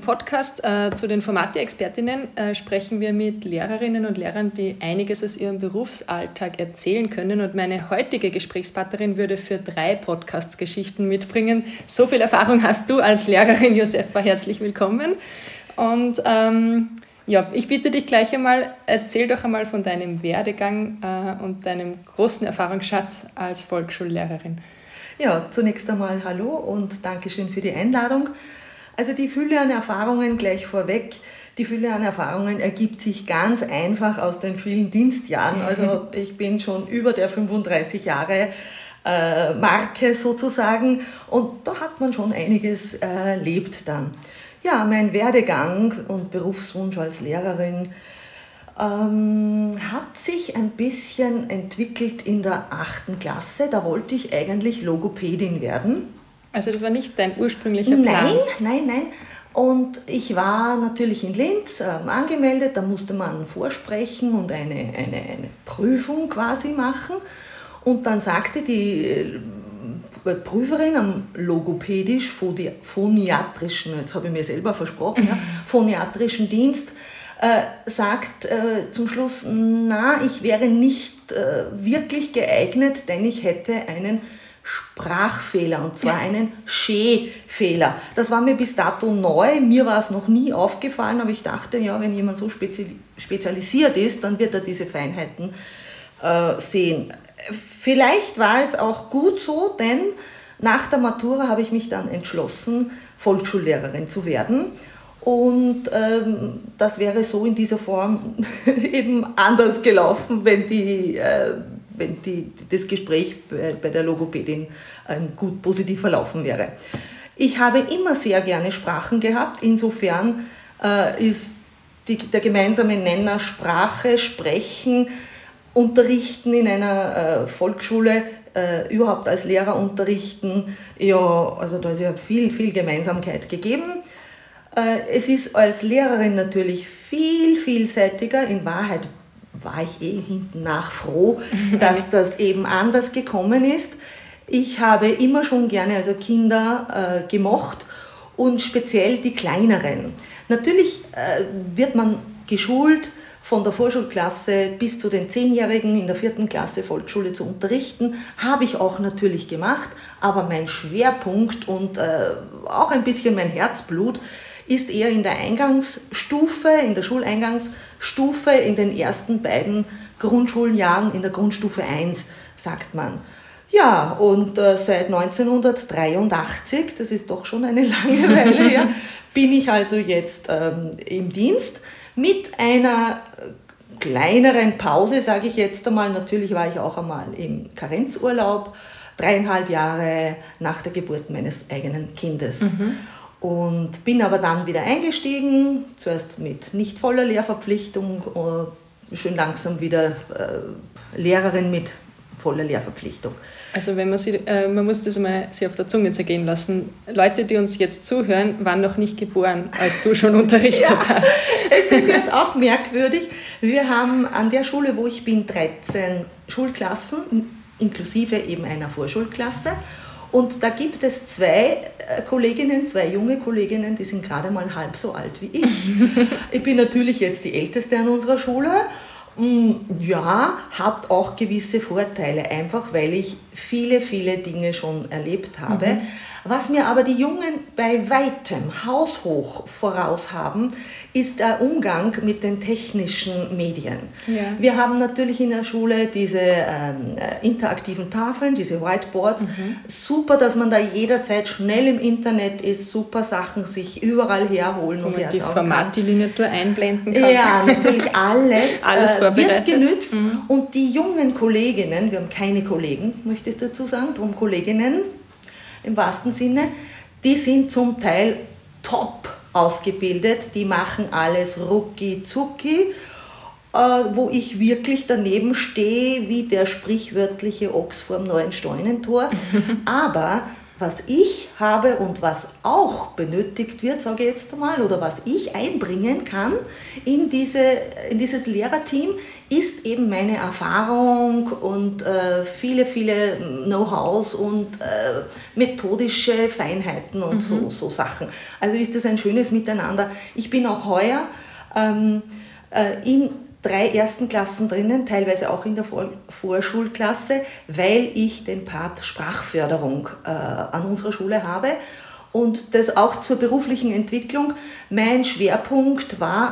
Podcast zu den Formate-Expertinnen sprechen wir mit Lehrerinnen und Lehrern, die einiges aus ihrem Berufsalltag erzählen können. Und meine heutige Gesprächspartnerin würde für 3 Podcast-Geschichten mitbringen. So viel Erfahrung hast du als Lehrerin, Josefa. Herzlich willkommen. Und ich bitte dich gleich einmal, erzähl doch einmal von deinem Werdegang und deinem großen Erfahrungsschatz als Volksschullehrerin. Ja, zunächst einmal hallo und Dankeschön für die Einladung. Also die Fülle an Erfahrungen gleich vorweg. Die Fülle an Erfahrungen ergibt sich ganz einfach aus den vielen Dienstjahren. Also ich bin schon über der 35 Jahre Marke sozusagen und da hat man schon einiges erlebt dann. Ja, mein Werdegang und Berufswunsch als Lehrerin hat sich ein bisschen entwickelt in der 8. Klasse. Da wollte ich eigentlich Logopädin werden. Also das war nicht dein ursprünglicher Plan? Nein. Und ich war natürlich in Linz angemeldet, da musste man vorsprechen und eine Prüfung quasi machen. Und dann sagte die Prüferin am logopädisch-phoniatrischen, jetzt habe ich mir selber versprochen, phoniatrischen Dienst, sagt zum Schluss, ich wäre nicht wirklich geeignet, denn ich hätte einen Sprachfehler, und zwar einen Schee-Fehler. Das war mir bis dato neu, mir war es noch nie aufgefallen, aber ich dachte, ja, wenn jemand so spezialisiert ist, dann wird er diese Feinheiten sehen. Vielleicht war es auch gut so, denn nach der Matura habe ich mich dann entschlossen, Volksschullehrerin zu werden. Und das wäre so in dieser Form eben anders gelaufen, wenn das Gespräch bei der Logopädin gut positiv verlaufen wäre. Ich habe immer sehr gerne Sprachen gehabt, insofern ist der gemeinsame Nenner Sprache, Sprechen, Unterrichten in einer Volksschule, überhaupt als Lehrer unterrichten, ja, also da ist ja viel Gemeinsamkeit gegeben. Es ist als Lehrerin natürlich viel vielseitiger, in Wahrheit war ich hinten nach froh, dass das eben anders gekommen ist. Ich habe immer schon gerne Kinder gemocht und speziell die kleineren. Natürlich wird man geschult, von der Vorschulklasse bis zu den 10-Jährigen in der 4. Klasse Volksschule zu unterrichten, habe ich auch natürlich gemacht, aber mein Schwerpunkt und auch ein bisschen mein Herzblut ist eher in der Eingangsstufe, in der Schuleingangsstufe, in den ersten beiden Grundschuljahren, in der Grundstufe 1, sagt man. Ja, und seit 1983, das ist doch schon eine lange Weile her, bin ich also jetzt im Dienst mit einer kleineren Pause, sage ich jetzt einmal. Natürlich war ich auch einmal im Karenzurlaub, 3,5 Jahre nach der Geburt meines eigenen Kindes. Und bin aber dann wieder eingestiegen, zuerst mit nicht voller Lehrverpflichtung, schön langsam wieder Lehrerin mit voller Lehrverpflichtung. Also wenn man muss das mal sich auf der Zunge zergehen lassen. Leute, die uns jetzt zuhören, waren noch nicht geboren, als du schon unterrichtet hast. Es ist jetzt auch merkwürdig. Wir haben an der Schule, wo ich bin, 13 Schulklassen, inklusive eben einer Vorschulklasse. Und da gibt es 2 junge Kolleginnen, die sind gerade mal halb so alt wie ich. Ich bin natürlich jetzt die Älteste an unserer Schule. Ja, hat auch gewisse Vorteile, einfach weil ich viele Dinge schon erlebt habe. Was mir aber die Jungen bei weitem haushoch voraus haben, ist der Umgang mit den technischen Medien. Ja. Wir haben natürlich in der Schule diese interaktiven Tafeln, diese Whiteboards. Super, dass man da jederzeit schnell im Internet ist, super Sachen sich überall herholen und die Formatdelineatur einblenden kann. Ja, natürlich alles vorbereitet. Wird genützt. Und die jungen Kolleginnen, wir haben keine Kollegen, möchte ich dazu sagen, darum Kolleginnen, im wahrsten Sinne, die sind zum Teil top ausgebildet, die machen alles rucki zucki, wo ich wirklich daneben stehe wie der sprichwörtliche Ochs vorm neuen Scheunentor. Aber was ich habe und was auch benötigt wird, sage ich jetzt einmal, oder was ich einbringen kann in dieses Lehrerteam, ist eben meine Erfahrung und viele Know-hows und methodische Feinheiten und so Sachen. Also ist das ein schönes Miteinander. Ich bin auch heuer in 3 ersten Klassen drinnen, teilweise auch in der Vorschulklasse, weil ich den Part Sprachförderung an unserer Schule habe und das auch zur beruflichen Entwicklung. Mein Schwerpunkt war,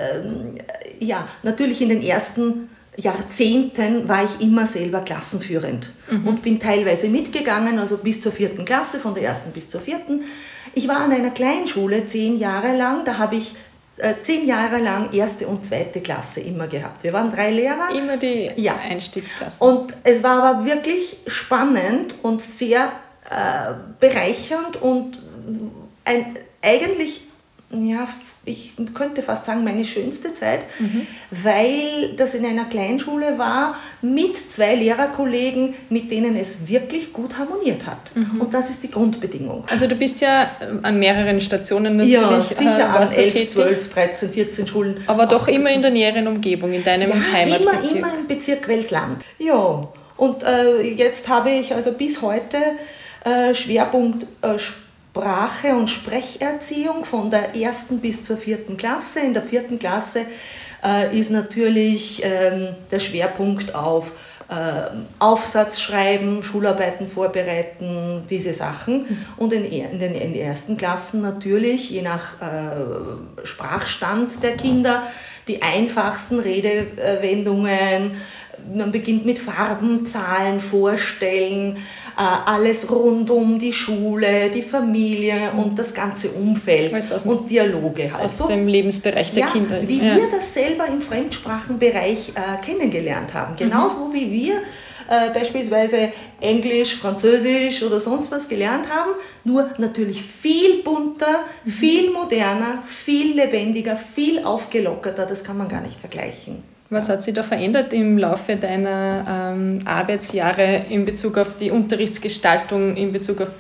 natürlich in den ersten Jahrzehnten war ich immer selber klassenführend und bin teilweise mitgegangen, also bis zur 4. Klasse, von der 1. bis zur 4. Ich war an einer Kleinschule 10 Jahre lang, da habe ich 10 Jahre lang 1. und 2. Klasse immer gehabt. Wir waren 3 Lehrer. Immer die Einstiegsklasse. Und es war aber wirklich spannend und sehr bereichernd und eigentlich, ich könnte fast sagen, meine schönste Zeit, weil das in einer Kleinschule war mit 2 Lehrerkollegen, mit denen es wirklich gut harmoniert hat. Und das ist die Grundbedingung. Also du bist ja an mehreren Stationen natürlich. Ja, sicher an 11, tätig, 12, 13, 14 Schulen. Aber doch immer in der näheren Umgebung, in deinem Heimatbezirk. Immer im Bezirk Welsland. Ja, und jetzt habe ich also bis heute Schwerpunkt Sprache und Sprecherziehung von der 1. bis zur 4. Klasse. In der 4. Klasse ist natürlich der Schwerpunkt auf Aufsatz schreiben, Schularbeiten vorbereiten, diese Sachen. Und in den ersten Klassen natürlich, je nach Sprachstand der Kinder, die einfachsten Redewendungen. Man beginnt mit Farben, Zahlen, Vorstellen, alles rund um die Schule, die Familie und das ganze Umfeld und Dialoge. Halt. Aus dem Lebensbereich der Kinder. Wie wir das selber im Fremdsprachenbereich kennengelernt haben. Genauso wie wir beispielsweise Englisch, Französisch oder sonst was gelernt haben, nur natürlich viel bunter, viel moderner, viel lebendiger, viel aufgelockerter, das kann man gar nicht vergleichen. Was hat sich da verändert im Laufe deiner Arbeitsjahre in Bezug auf die Unterrichtsgestaltung, in Bezug auf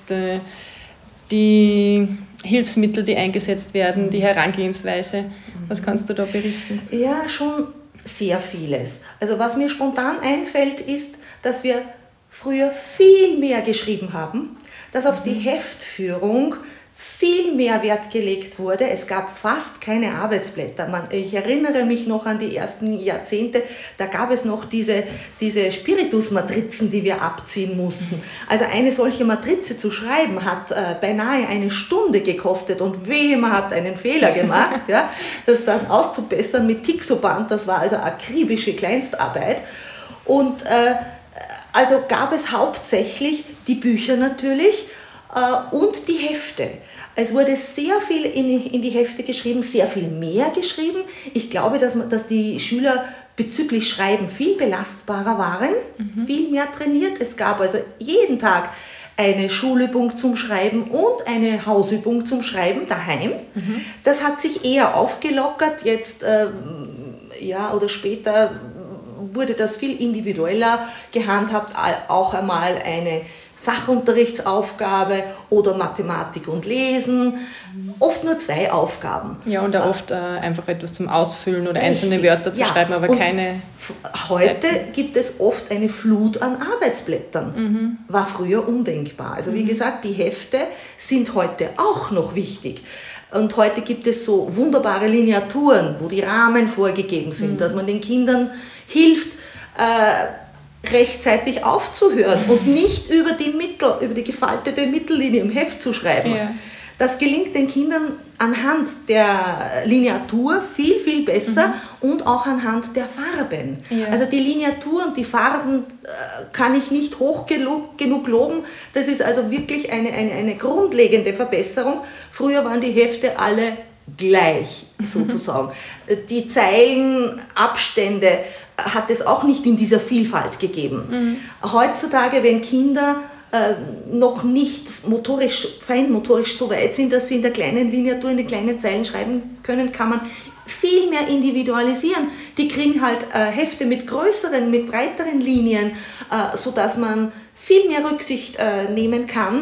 die Hilfsmittel, die eingesetzt werden, die Herangehensweise? Was kannst du da berichten? Ja, schon sehr vieles. Also was mir spontan einfällt, ist, dass wir früher viel mehr geschrieben haben, dass auf die Heftführung viel mehr Wert gelegt wurde. Es gab fast keine Arbeitsblätter. Ich erinnere mich noch an die ersten Jahrzehnte, da gab es noch diese Spiritusmatrizen, die wir abziehen mussten. Also eine solche Matrize zu schreiben, hat beinahe 1 Stunde gekostet und wehe, man hat einen Fehler gemacht. Ja. Das dann auszubessern mit Tixoband, das war also akribische Kleinstarbeit. Und also gab es hauptsächlich die Bücher natürlich und die Hefte. Es wurde sehr viel in die Hefte geschrieben, sehr viel mehr geschrieben. Ich glaube, dass die Schüler bezüglich Schreiben viel belastbarer waren, viel mehr trainiert. Es gab also jeden Tag eine Schulübung zum Schreiben und eine Hausübung zum Schreiben daheim. Das hat sich eher aufgelockert. Jetzt oder später wurde das viel individueller gehandhabt, auch einmal eine Sachunterrichtsaufgabe oder Mathematik und Lesen, oft nur 2 Aufgaben. Ja, und auch oft einfach etwas zum Ausfüllen oder einzelne Wörter zu schreiben, aber und keine heute gibt es oft eine Flut an Arbeitsblättern. War früher undenkbar. Also wie gesagt, die Hefte sind heute auch noch wichtig. Und heute gibt es so wunderbare Lineaturen, wo die Rahmen vorgegeben sind, dass man den Kindern hilft, rechtzeitig aufzuhören und nicht über die gefaltete Mittellinie im Heft zu schreiben. Ja. Das gelingt den Kindern anhand der Lineatur viel, viel besser und auch anhand der Farben. Ja. Also die Lineatur und die Farben kann ich nicht hoch genug loben. Das ist also wirklich eine grundlegende Verbesserung. Früher waren die Hefte alle gleich, sozusagen. Die Zeilenabstände hat es auch nicht in dieser Vielfalt gegeben. Heutzutage, wenn Kinder noch nicht feinmotorisch so weit sind, dass sie in der kleinen Lineatur, in den kleinen Zeilen schreiben können, kann man viel mehr individualisieren. Die kriegen halt Hefte mit größeren, mit breiteren Linien, sodass man viel mehr Rücksicht nehmen kann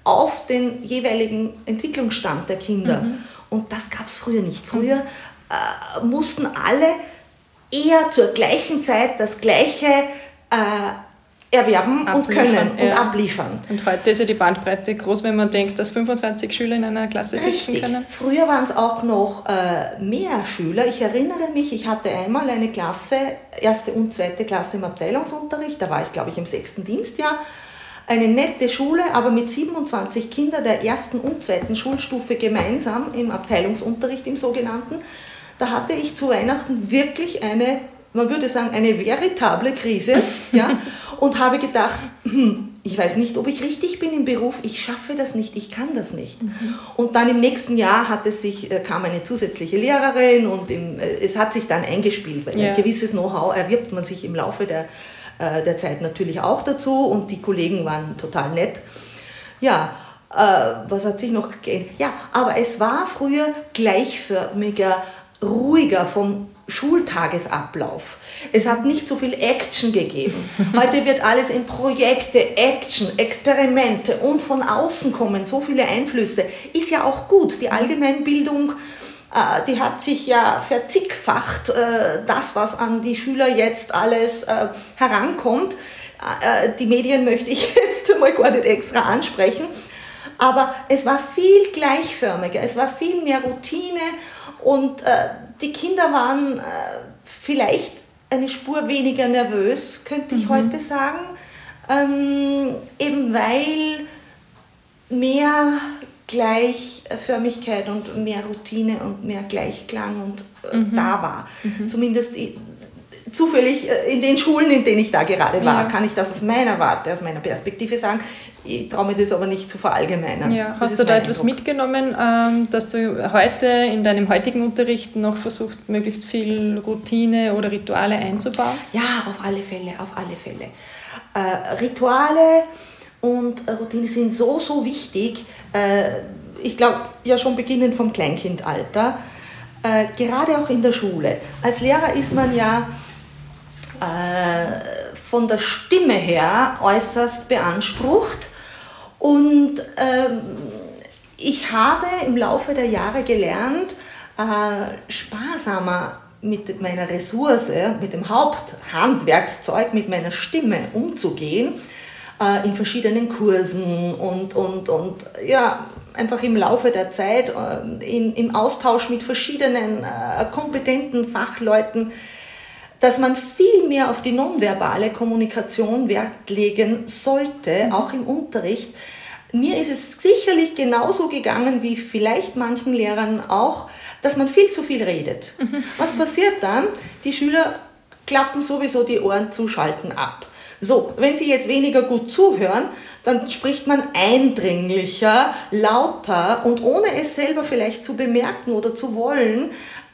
auf den jeweiligen Entwicklungsstand der Kinder. Und das gab es früher nicht. Früher mussten alle eher zur gleichen Zeit das Gleiche erwerben und können und abliefern. Und heute ist ja die Bandbreite groß, wenn man denkt, dass 25 Schüler in einer Klasse sitzen können. Früher waren es auch noch mehr Schüler. Ich erinnere mich, ich hatte einmal eine Klasse, 1. und 2. Klasse im Abteilungsunterricht, da war ich, glaube ich, im 6. Dienstjahr. Eine nette Schule, aber mit 27 Kindern der 1. und 2. Schulstufe gemeinsam im Abteilungsunterricht, im sogenannten. Da hatte ich zu Weihnachten wirklich eine, man würde sagen, eine veritable Krise, ja, und habe gedacht, ich weiß nicht, ob ich richtig bin im Beruf, ich schaffe das nicht, ich kann das nicht. Und dann im nächsten Jahr kam eine zusätzliche Lehrerin und es hat sich dann eingespielt, weil ein gewisses Know-how erwirbt man sich im Laufe der Zeit natürlich auch dazu und die Kollegen waren total nett. Ja, was hat sich noch geändert? Ja, aber es war früher gleichförmiger, ruhiger vom Schultagesablauf. Es hat nicht so viel Action gegeben. Heute wird alles in Projekte, Action, Experimente und von außen kommen so viele Einflüsse. Ist ja auch gut. Die Allgemeinbildung, die hat sich ja verzigfacht, das, was an die Schüler jetzt alles herankommt. Die Medien möchte ich jetzt mal gar nicht extra ansprechen, aber es war viel gleichförmiger, es war viel mehr Routine und die Kinder waren vielleicht eine Spur weniger nervös, könnte ich heute sagen, eben weil mehr Gleichförmigkeit und mehr Routine und mehr Gleichklang und da war. Zumindest zufällig in den Schulen, in denen ich da gerade war, kann ich das aus meiner Warte, aus meiner Perspektive sagen. Ich traue mir das aber nicht zu verallgemeinern. Ja. Hast du da etwas mitgenommen, dass du heute in deinem heutigen Unterricht noch versuchst, möglichst viel Routine oder Rituale einzubauen? Ja, auf alle Fälle, auf alle Fälle. Rituale und Routine sind so, so wichtig. Ich glaube, ja schon beginnend vom Kleinkindalter, gerade auch in der Schule. Als Lehrer ist man ja von der Stimme her äußerst beansprucht und ich habe im Laufe der Jahre gelernt, sparsamer mit meiner Ressource, mit dem Haupthandwerkszeug, mit meiner Stimme umzugehen, in verschiedenen Kursen und ja, einfach im Laufe der Zeit im Austausch mit verschiedenen kompetenten Fachleuten, dass man viel mehr auf die nonverbale Kommunikation Wert legen sollte, auch im Unterricht. Mir ist es sicherlich genauso gegangen wie vielleicht manchen Lehrern auch, dass man viel zu viel redet. Was passiert dann? Die Schüler klappen sowieso die Ohren zu, schalten ab. So, wenn sie jetzt weniger gut zuhören, dann spricht man eindringlicher, lauter und ohne es selber vielleicht zu bemerken oder zu wollen,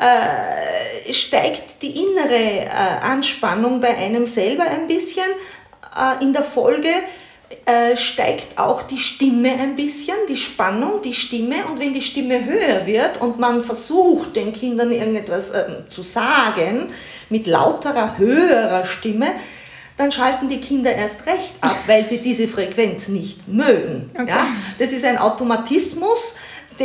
steigt die innere Anspannung bei einem selber ein bisschen. In der Folge steigt auch die Stimme ein bisschen, die Spannung, die Stimme. Und wenn die Stimme höher wird und man versucht, den Kindern irgendetwas zu sagen, mit lauterer, höherer Stimme, dann schalten die Kinder erst recht ab, weil sie diese Frequenz nicht mögen. Okay. Ja? Das ist ein Automatismus,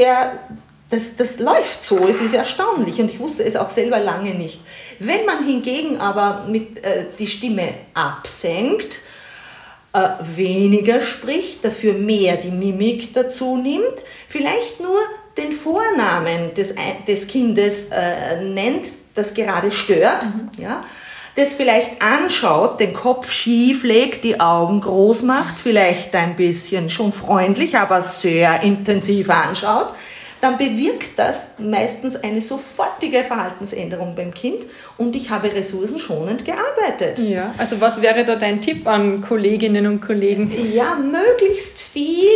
das läuft so, es ist erstaunlich und ich wusste es auch selber lange nicht. Wenn man hingegen aber die Stimme absenkt, weniger spricht, dafür mehr die Mimik dazu nimmt, vielleicht nur den Vornamen des Kindes nennt, das gerade stört, ja, das vielleicht anschaut, den Kopf schief legt, die Augen groß macht, vielleicht ein bisschen schon freundlich, aber sehr intensiv anschaut, dann bewirkt das meistens eine sofortige Verhaltensänderung beim Kind und ich habe ressourcenschonend gearbeitet. Ja, also was wäre da dein Tipp an Kolleginnen und Kollegen? Ja, möglichst viel,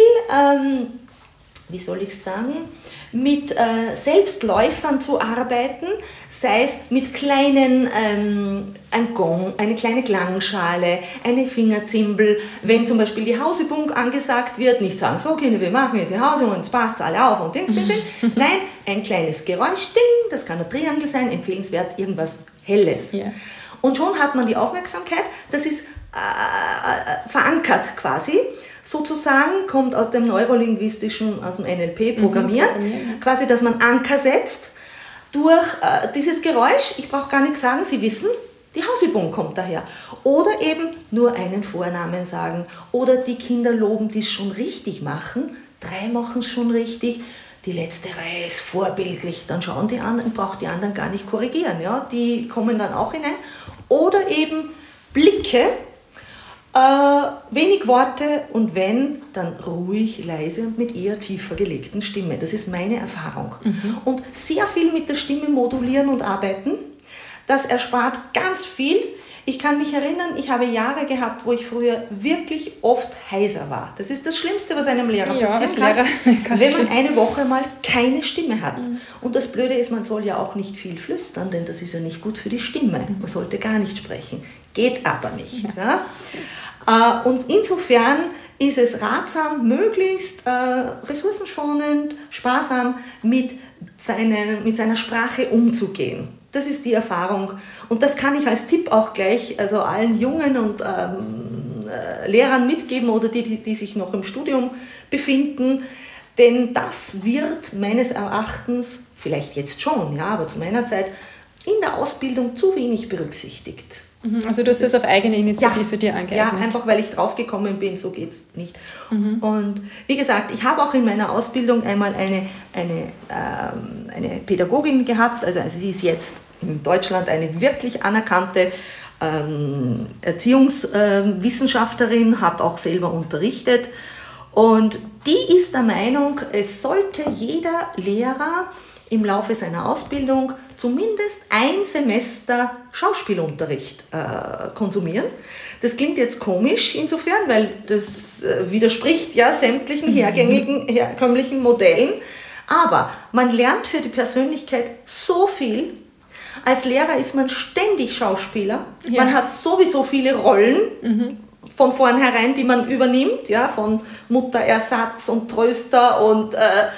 wie soll ich sagen, mit Selbstläufern zu arbeiten, sei es mit kleinen, ein Gong, eine kleine Klangschale, eine Fingerzimbel. Wenn zum Beispiel die Hausübung angesagt wird, nicht sagen, so Kinder, wir machen jetzt die Hausübung und es passt alle auf und Dings. Nein, ein kleines Geräusch, Ding, das kann ein Triangel sein, empfehlenswert irgendwas Helles. Yeah. Und schon hat man die Aufmerksamkeit, das ist verankert quasi. sozusagen, kommt aus dem Neurolinguistischen, aus dem NLP, Programmieren, quasi, dass man Anker setzt durch dieses Geräusch. Ich brauche gar nichts sagen, Sie wissen, die Hausübung kommt daher. Oder eben nur einen Vornamen sagen. Oder die Kinder loben, die es schon richtig machen. 3 machen es schon richtig. Die letzte Reihe ist vorbildlich. Dann schauen die anderen, braucht die anderen gar nicht korrigieren. Ja? Die kommen dann auch hinein. Oder eben Blicke, wenig Worte und wenn, dann ruhig, leise und mit eher tiefer gelegten Stimme. Das ist meine Erfahrung. Und sehr viel mit der Stimme modulieren und arbeiten, das erspart ganz viel. Ich kann mich erinnern, ich habe Jahre gehabt, wo ich früher wirklich oft heiser war. Das ist das Schlimmste, was einem Lehrer passieren kann, wenn man eine Woche mal keine Stimme hat. Und das Blöde ist, man soll ja auch nicht viel flüstern, denn das ist ja nicht gut für die Stimme. Man sollte gar nicht sprechen. Geht aber nicht. Ja? Und insofern ist es ratsam, möglichst ressourcenschonend, sparsam mit seiner Sprache umzugehen. Das ist die Erfahrung. Und das kann ich als Tipp auch gleich also allen Jungen und Lehrern mitgeben oder die sich noch im Studium befinden. Denn das wird meines Erachtens, vielleicht jetzt schon, ja, aber zu meiner Zeit, in der Ausbildung zu wenig berücksichtigt. Also du hast das auf eigene Initiative dir angeeignet? Ja, einfach weil ich draufgekommen bin, so geht es nicht. Und wie gesagt, ich habe auch in meiner Ausbildung einmal eine Pädagogin gehabt, also sie ist jetzt in Deutschland eine wirklich anerkannte Erziehungswissenschaftlerin, hat auch selber unterrichtet und die ist der Meinung, es sollte jeder Lehrer im Laufe seiner Ausbildung zumindest ein Semester Schauspielunterricht konsumieren. Das klingt jetzt komisch insofern, weil das widerspricht ja sämtlichen herkömmlichen Modellen. Aber man lernt für die Persönlichkeit so viel. Als Lehrer ist man ständig Schauspieler. Ja. Man hat sowieso viele Rollen von vornherein, die man übernimmt, ja, von Mutterersatz und Tröster und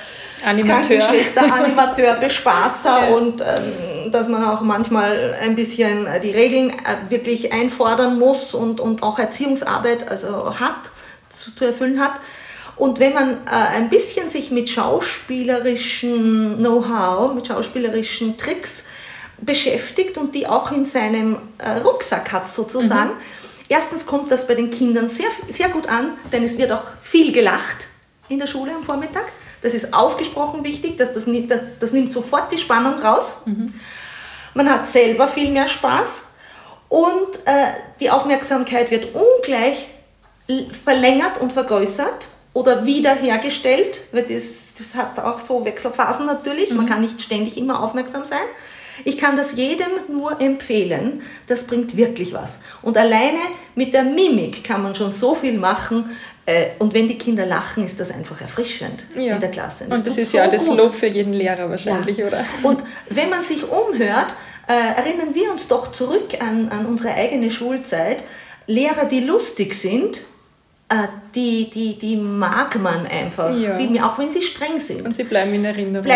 Animateur, Bespaßer und dass man auch manchmal ein bisschen die Regeln wirklich einfordern muss und auch Erziehungsarbeit also zu erfüllen hat. Und wenn man ein bisschen sich mit schauspielerischen Know-how, mit schauspielerischen Tricks beschäftigt und die auch in seinem Rucksack hat sozusagen, erstens kommt das bei den Kindern sehr, sehr gut an, denn es wird auch viel gelacht in der Schule am Vormittag. Das ist ausgesprochen wichtig, das nimmt sofort die Spannung raus. Man hat selber viel mehr Spaß und die Aufmerksamkeit wird ungleich verlängert und vergrößert oder wiederhergestellt, weil das hat auch so Wechselphasen natürlich, man kann nicht ständig immer aufmerksam sein. Ich kann das jedem nur empfehlen, das bringt wirklich was. Und alleine mit der Mimik kann man schon so viel machen. Und wenn die Kinder lachen, ist das einfach erfrischend in der Klasse. Und das ist so ja das Lob für jeden Lehrer wahrscheinlich, oder? Und wenn man sich umhört, erinnern wir uns doch zurück an unsere eigene Schulzeit. Lehrer, die lustig sind, die mag man einfach viel mehr, auch wenn sie streng sind. Und sie bleiben in Erinnerung.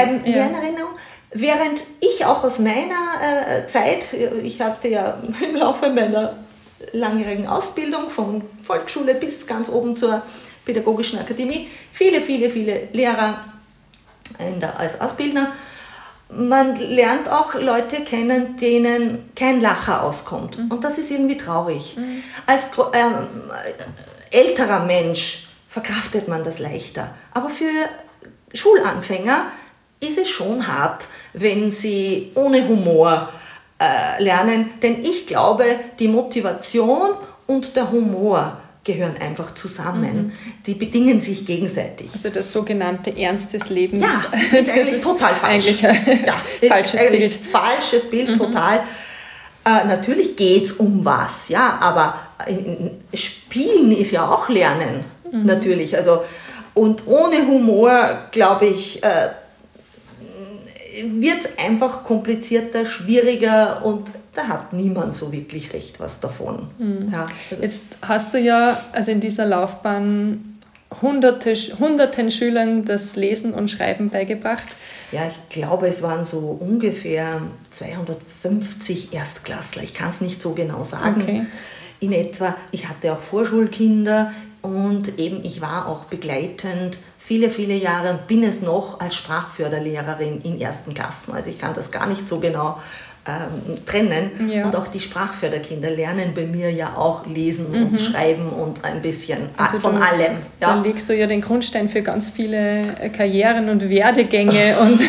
Während ich auch aus meiner Zeit, ich hatte ja im Laufe meiner langjährigen Ausbildung von Volksschule bis ganz oben zur Pädagogischen Akademie, viele Lehrer als Ausbildner. Man lernt auch Leute kennen, denen kein Lacher auskommt. Und das ist irgendwie traurig. Als älterer Mensch verkraftet man das leichter. Aber für Schulanfänger ist es schon hart, wenn sie ohne Humor lernen. Denn ich glaube, die Motivation und der Humor gehören einfach zusammen. Die bedingen sich gegenseitig. Also das sogenannte Ernst des Lebens. Ja, ist eigentlich total falsch. Eigentlich ein falsches Bild. Falsches Bild, total. Natürlich geht es um was, ja, aber Spielen ist ja auch Lernen, natürlich. Also, und ohne Humor, glaube ich, wird es einfach komplizierter, schwieriger und da hat niemand so wirklich recht was davon. Ja, also. Jetzt hast du ja also in dieser Laufbahn hunderten Schülern das Lesen und Schreiben beigebracht. Ja, ich glaube, es waren so ungefähr 250 Erstklässler. Ich kann es nicht so genau sagen. Okay. In etwa, ich hatte auch Vorschulkinder, und eben ich war auch begleitend viele, viele Jahre und bin es noch als Sprachförderlehrerin in ersten Klassen. Also ich kann das gar nicht so genau trennen. Ja. Und auch die Sprachförderkinder lernen bei mir ja auch lesen und schreiben und ein bisschen von allem. Ja. Dann legst du ja den Grundstein für ganz viele Karrieren und Werdegänge und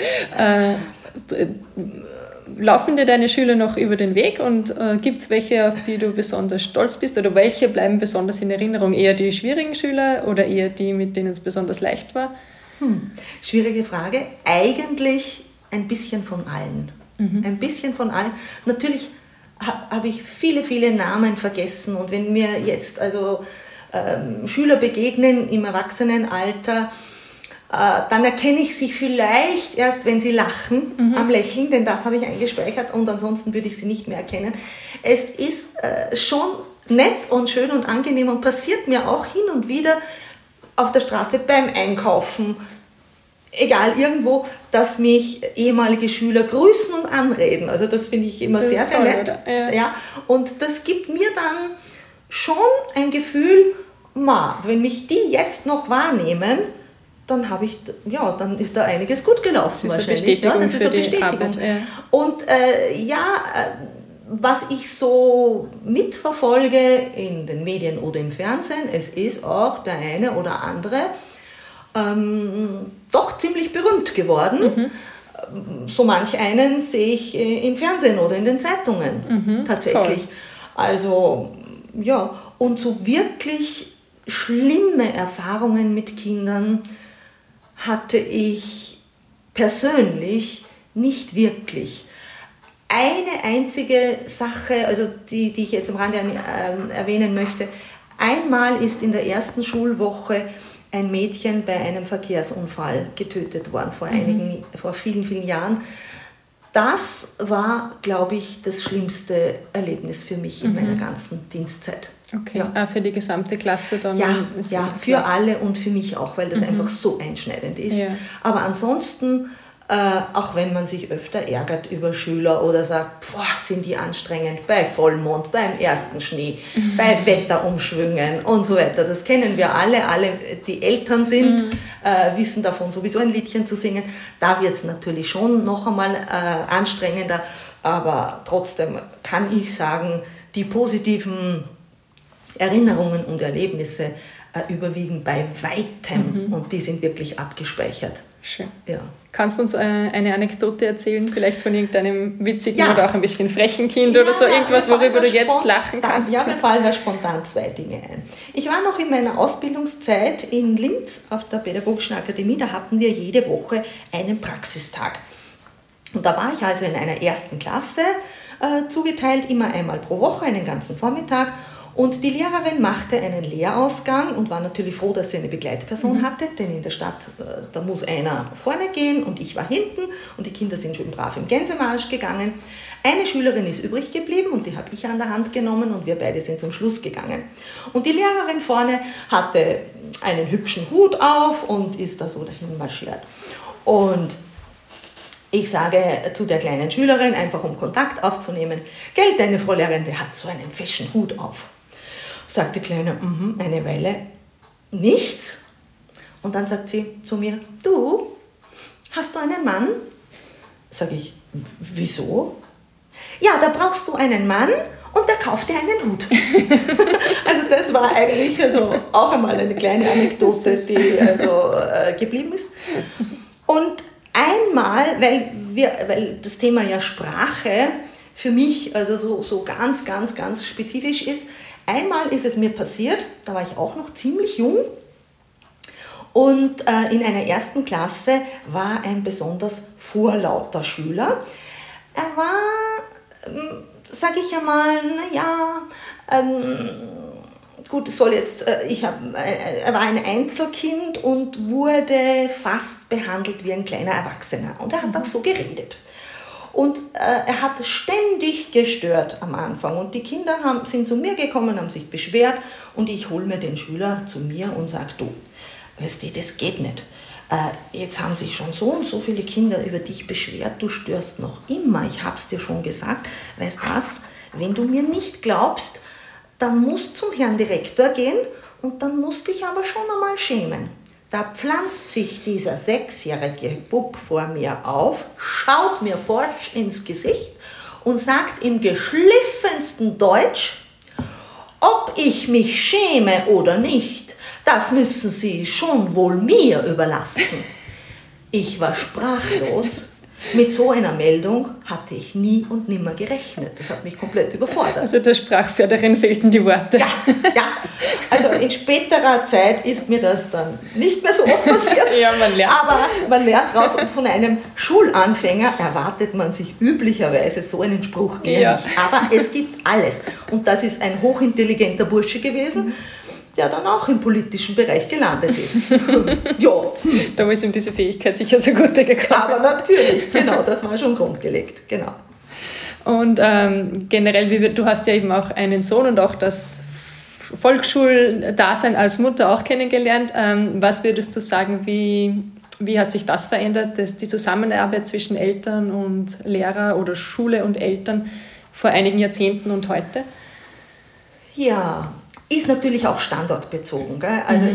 laufen dir deine Schüler noch über den Weg und gibt es welche, auf die du besonders stolz bist oder welche bleiben besonders in Erinnerung? Eher die schwierigen Schüler oder eher die, mit denen es besonders leicht war? Schwierige Frage. Eigentlich ein bisschen von allen. Ein bisschen von allen. Natürlich habe ich viele, viele Namen vergessen und wenn mir jetzt Schüler begegnen im Erwachsenenalter, dann erkenne ich sie vielleicht erst, wenn sie lachen, am Lächeln, denn das habe ich eingespeichert und ansonsten würde ich sie nicht mehr erkennen. Es ist schon nett und schön und angenehm und passiert mir auch hin und wieder auf der Straße beim Einkaufen, egal irgendwo, dass mich ehemalige Schüler grüßen und anreden. Also das finde ich immer sehr, sehr nett. Ja. Und das gibt mir dann schon ein Gefühl, wenn mich die jetzt noch wahrnehmen, dann dann ist da einiges gut gelaufen. Das ist eine Bestätigung für die Arbeit. Ja. Und was ich so mitverfolge in den Medien oder im Fernsehen, es ist auch der eine oder andere doch ziemlich berühmt geworden. So manch einen sehe ich im Fernsehen oder in den Zeitungen tatsächlich. Toll. Also ja, und so wirklich schlimme Erfahrungen mit Kindern hatte ich persönlich nicht wirklich. Eine einzige Sache, also die ich jetzt am Rande erwähnen möchte, einmal ist in der ersten Schulwoche ein Mädchen bei einem Verkehrsunfall getötet worden, vor vielen, vielen Jahren. Das war, glaube ich, das schlimmste Erlebnis für mich in meiner ganzen Dienstzeit. Okay, ja. Für die gesamte Klasse dann? Ja, für alle und für mich auch, weil das einfach so einschneidend ist. Ja. Aber ansonsten, auch wenn man sich öfter ärgert über Schüler oder sagt, sind die anstrengend bei Vollmond, beim ersten Schnee, bei Wetterumschwüngen und so weiter. Das kennen wir alle die Eltern sind, wissen davon sowieso ein Liedchen zu singen. Da wird es natürlich schon noch einmal anstrengender, aber trotzdem kann ich sagen, die positiven Erinnerungen und Erlebnisse überwiegen bei weitem und die sind wirklich abgespeichert. Schön. Ja. Kannst du uns eine Anekdote erzählen, vielleicht von irgendeinem witzigen oder auch ein bisschen frechen Kind oder so, irgendwas, worüber du jetzt lachen kannst? Ja, mir fallen da spontan zwei Dinge ein. Ich war noch in meiner Ausbildungszeit in Linz auf der Pädagogischen Akademie, da hatten wir jede Woche einen Praxistag. Und da war ich also in einer ersten Klasse zugeteilt, immer einmal pro Woche, einen ganzen Vormittag. Und die Lehrerin machte einen Lehrausgang und war natürlich froh, dass sie eine Begleitperson hatte, denn in der Stadt, da muss einer vorne gehen und ich war hinten und die Kinder sind schön brav im Gänsemarsch gegangen. Eine Schülerin ist übrig geblieben und die habe ich an der Hand genommen und wir beide sind zum Schluss gegangen. Und die Lehrerin vorne hatte einen hübschen Hut auf und ist da so dahin marschiert. Und ich sage zu der kleinen Schülerin, einfach um Kontakt aufzunehmen, gell, deine Frau Lehrerin, die hat so einen feschen Hut auf. Sagt die Kleine, eine Weile nichts. Und dann sagt sie zu mir, du, hast du einen Mann? Sage ich, wieso? Ja, da brauchst du einen Mann und der kauft dir einen Hut. Also das war eigentlich auch einmal eine kleine Anekdote, die geblieben ist. Und einmal, weil das Thema ja Sprache für mich so ganz, ganz, ganz spezifisch ist, einmal ist es mir passiert, da war ich auch noch ziemlich jung und in einer ersten Klasse war ein besonders vorlauter Schüler. Er war, sage ich einmal, gut, er war ein Einzelkind und wurde fast behandelt wie ein kleiner Erwachsener. Und er hat auch so geredet. Und er hat ständig gestört am Anfang. Und die Kinder sind zu mir gekommen, haben sich beschwert. Und ich hole mir den Schüler zu mir und sage, du, weißt du, das geht nicht. Jetzt haben sich schon so und so viele Kinder über dich beschwert. Du störst noch immer. Ich habe es dir schon gesagt. Weißt du was, wenn du mir nicht glaubst, dann musst du zum Herrn Direktor gehen Und dann musste ich aber schon einmal schämen. Da pflanzt sich dieser 6-jährige Bub vor mir auf, schaut mir forsch ins Gesicht und sagt im geschliffensten Deutsch, ob ich mich schäme oder nicht, das müssen Sie schon wohl mir überlassen. Ich war sprachlos. Mit so einer Meldung hatte ich nie und nimmer gerechnet. Das hat mich komplett überfordert. Also der Sprachförderin fehlten die Worte. Ja. Also in späterer Zeit ist mir das dann nicht mehr so oft passiert. Ja, man lernt. Aber man lernt raus und von einem Schulanfänger erwartet man sich üblicherweise so einen Spruch eher nicht. Aber es gibt alles. Und das ist ein hochintelligenter Bursche gewesen, der dann auch im politischen Bereich gelandet ist. Ja. Da ist ihm diese Fähigkeit sicher zugute gekommen. Aber natürlich, genau, das war schon grundgelegt, genau. Und generell, du hast ja eben auch einen Sohn und auch das Volksschuldasein als Mutter auch kennengelernt. Was würdest du sagen, wie hat sich das verändert, die Zusammenarbeit zwischen Eltern und Lehrer oder Schule und Eltern vor einigen Jahrzehnten und heute? Ja, ist natürlich auch standortbezogen. Gell? Also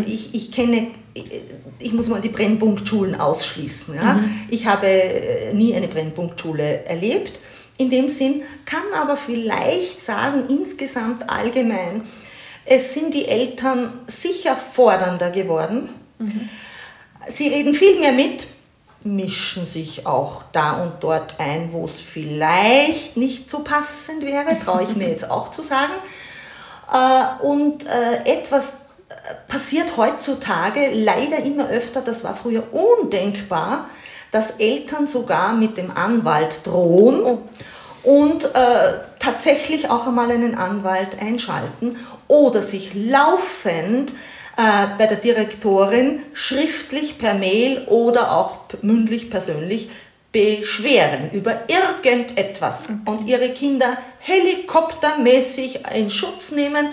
ich muss mal die Brennpunktschulen ausschließen. Ja? Ich habe nie eine Brennpunktschule erlebt. In dem Sinn kann aber vielleicht sagen, insgesamt allgemein, es sind die Eltern sicher fordernder geworden. Sie reden viel mehr mit, mischen sich auch da und dort ein, wo es vielleicht nicht so passend wäre, traue ich mir jetzt auch zu sagen. Und etwas passiert heutzutage leider immer öfter, das war früher undenkbar, dass Eltern sogar mit dem Anwalt drohen und tatsächlich auch einmal einen Anwalt einschalten oder sich laufend bei der Direktorin schriftlich per Mail oder auch mündlich persönlich beschweren über irgendetwas und ihre Kinder helikoptermäßig in Schutz nehmen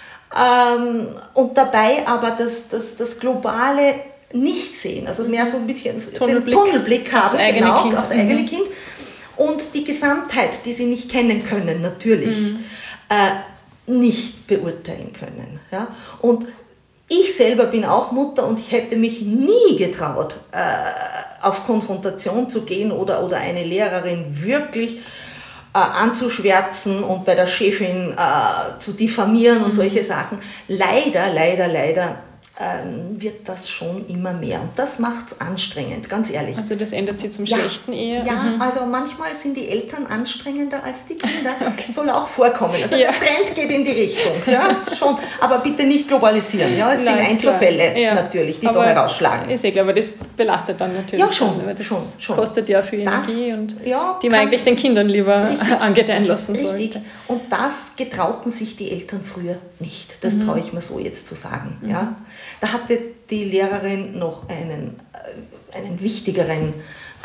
und dabei aber das Globale nicht sehen, also mehr so ein bisschen den Tunnelblick haben aufs eigene Kind und die Gesamtheit, die sie nicht kennen können, natürlich nicht beurteilen können. Ja? Und ich selber bin auch Mutter und ich hätte mich nie getraut, auf Konfrontation zu gehen oder eine Lehrerin wirklich anzuschwärzen und bei der Chefin zu diffamieren und solche Sachen. Leider wird das schon immer mehr. Und das macht es anstrengend, ganz ehrlich. Also das ändert sich zum Schlechten eher? Ja, also manchmal sind die Eltern anstrengender als die Kinder. Okay. Soll auch vorkommen. Also der Trend geht in die Richtung. Ja, schon. Aber bitte nicht globalisieren. Ja, es sind Einzelfälle natürlich, die da herausschlagen. Ist klar, aber das belastet dann natürlich. Ja, schon. Weil das schon. kostet ja viel Energie, und die man eigentlich den Kindern lieber angedeihen lassen sollte. Und das getrauten sich die Eltern früher nicht. Das traue ich mir so jetzt zu sagen. Ja. Da hatte die Lehrerin noch einen wichtigeren,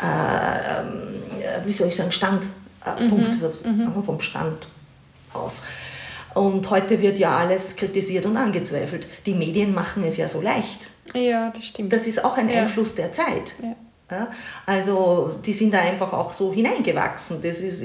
Standpunkt vom Stand aus. Und heute wird ja alles kritisiert und angezweifelt. Die Medien machen es ja so leicht. Ja, das stimmt. Das ist auch ein Einfluss der Zeit. Ja. Ja, also die sind da einfach auch so hineingewachsen. Das ist,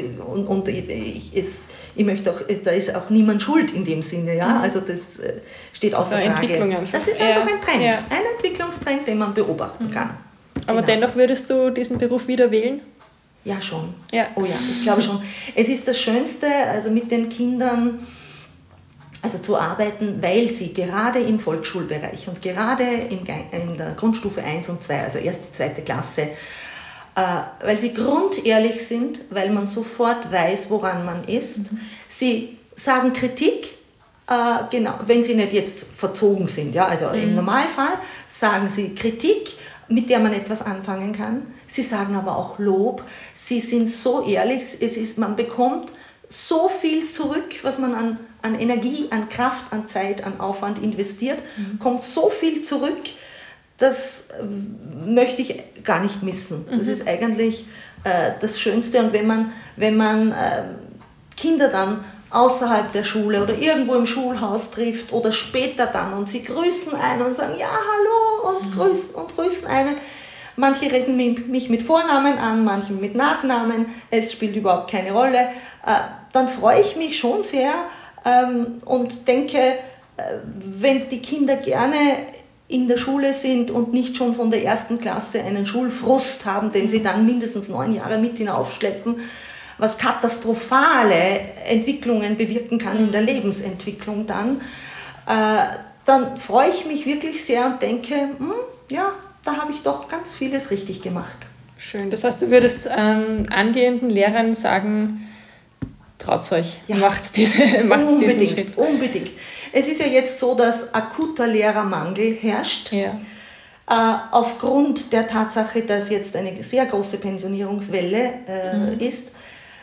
ich möchte auch, da ist auch niemand schuld in dem Sinne. Ja? Also das steht außer Frage. Das ist einfach ein Trend, ein Entwicklungstrend, den man beobachten kann. Aber dennoch würdest du diesen Beruf wieder wählen? Ja, schon. Ja. Oh ja, ich glaube schon. Es ist das Schönste, also mit den Kindern zu arbeiten, weil sie gerade im Volksschulbereich und gerade in der Grundstufe 1 und 2, also erste, zweite Klasse, weil sie grundehrlich sind, weil man sofort weiß, woran man ist. Sie sagen Kritik, genau, wenn sie nicht jetzt verzogen sind. Ja, also im Normalfall sagen sie Kritik, mit der man etwas anfangen kann. Sie sagen aber auch Lob. Sie sind so ehrlich, man bekommt so viel zurück, was man an Energie, an Kraft, an Zeit, an Aufwand investiert, kommt so viel zurück, das möchte ich gar nicht missen. Das ist eigentlich das Schönste. Und wenn man Kinder dann außerhalb der Schule oder irgendwo im Schulhaus trifft oder später dann und sie grüßen einen und sagen, ja, hallo und grüßen einen. Manche reden mich mit Vornamen an, manche mit Nachnamen, es spielt überhaupt keine Rolle. Dann freue ich mich schon sehr und denke, wenn die Kinder gerne in der Schule sind und nicht schon von der ersten Klasse einen Schulfrust haben, den sie dann mindestens 9 Jahre mit hinaufschleppen, was katastrophale Entwicklungen bewirken kann in der Lebensentwicklung dann freue ich mich wirklich sehr und denke, ja, da habe ich doch ganz vieles richtig gemacht. Schön. Das heißt, du würdest angehenden Lehrern sagen, traut euch, macht diesen Schritt. Unbedingt. Es ist ja jetzt so, dass akuter Lehrermangel herrscht. Ja. Aufgrund der Tatsache, dass jetzt eine sehr große Pensionierungswelle ist.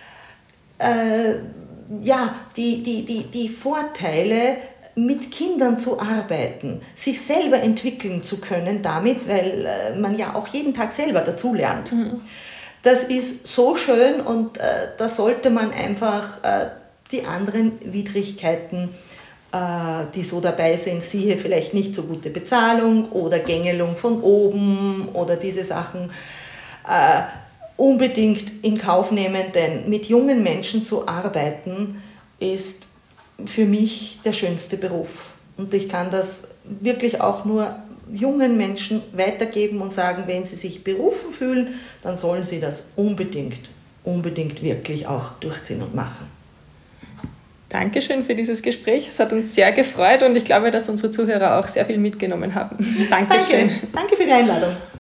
Die Vorteile, mit Kindern zu arbeiten, sich selber entwickeln zu können damit, weil man ja auch jeden Tag selber dazulernt. Das ist so schön und da sollte man einfach die anderen Widrigkeiten, die so dabei sind, siehe vielleicht nicht so gute Bezahlung oder Gängelung von oben oder diese Sachen, unbedingt in Kauf nehmen, denn mit jungen Menschen zu arbeiten ist für mich der schönste Beruf. Und ich kann das wirklich auch nur jungen Menschen weitergeben und sagen, wenn sie sich berufen fühlen, dann sollen sie das unbedingt wirklich auch durchziehen und machen. Dankeschön für dieses Gespräch. Es hat uns sehr gefreut und ich glaube, dass unsere Zuhörer auch sehr viel mitgenommen haben. Dankeschön. Danke für die Einladung.